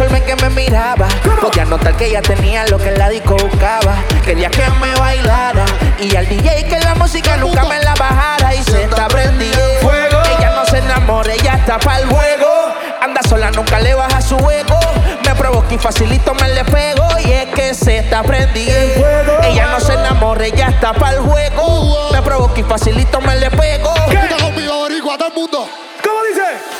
forma en que me miraba, podía notar que ella tenía lo que en la disco buscaba. Quería que me bailara y al DJ que la música nunca me la bajara. Y se está prendiendo fuego. Ella no se enamora, ella está pa'l juego. Anda sola, nunca le baja su ego. Me provoca y facilito me le pego. Y es que se está prendiendo. Ella no se enamora, ella está pa'l juego. Me provoca y facilito me le pego. Quita conmigo, boricua, todo el mundo. ¿Cómo dice?